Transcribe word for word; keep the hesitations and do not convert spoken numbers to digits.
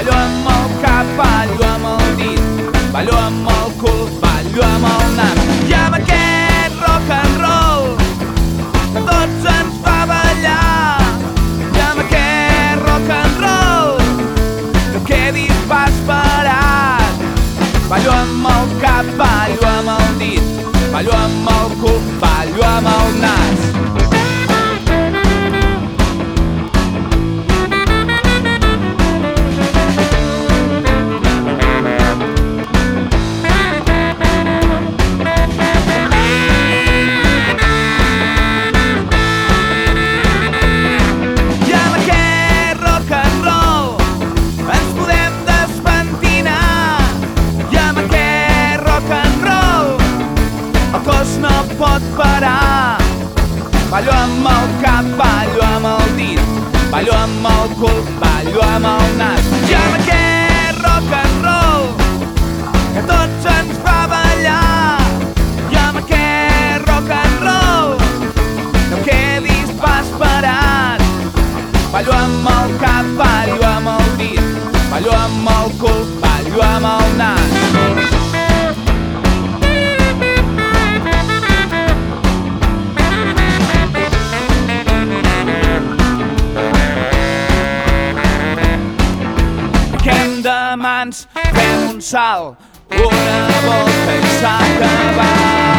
ballo amb el cap, ballo amb el dit, ballo amb el cul, ballo amb el nas. I amb aquest rock and roll que tots ens fa ballar, i amb aquest rock and roll no quedis pas parat. Ballo amb el cap, ballo amb el dit, ballo amb el cul, ballo amb el nas. No pot parar. Ballo amb el cap, ballo amb el dit, ballo amb el cul, ballo amb el nas. I amb aquest rock and roll que tots ens fa ballar, i amb aquest rock and roll no quedis pas parat. Ballo amb el cap, ballo amb el dit, ballo amb el cul, ballo amb el nas. De mans, fem un salt, una volta i s'ha acabat.